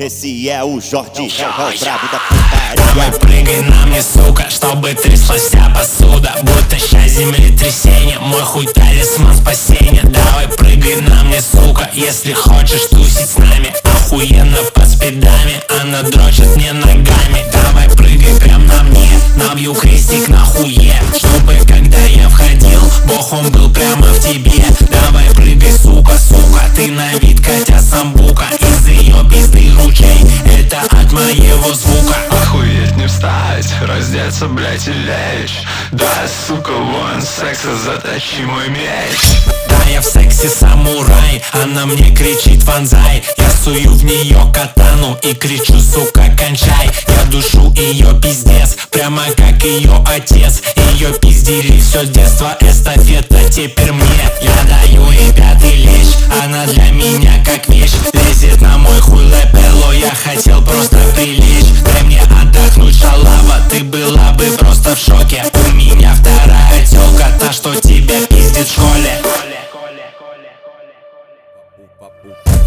Esse é o Jorge, é o brabo da putaria. Давай прыгай на мне, сука, чтобы тряслась вся посуда. Будто ща землетрясение, мой хуй талисман спасения. Давай прыгай на мне, сука, если хочешь тусить с нами. Охуенно под спидами, она дрочит мне ногами. Давай прыгай прям на мне, набью крестик на хуе, чтобы когда я входил, бог он был прямо в тебе. Давай прыгай, сука, сука, ты на вид Катя Самбука. Из ее пизды ручей, это от моего звука. Охуеть не встать, раздеться, блять, и лечь. Да, сука, вон секса, затащи мой меч. Да, я в сексе самурай, она мне кричит вонзай. Я сую в нее катану и кричу, сука, кончай. Я душу ее пиздец, прямо как ее отец. Ее пиздили все детство, эстафета теперь мне. Я даю ей пятый лещ, она для меня как вещь. Лезет на мой хуй лепело, я хотел просто прилечь. Дай мне отдохнуть, шалава, ты была бы просто в шоке. У меня вторая тёлка, та, что тебя пиздит в школе.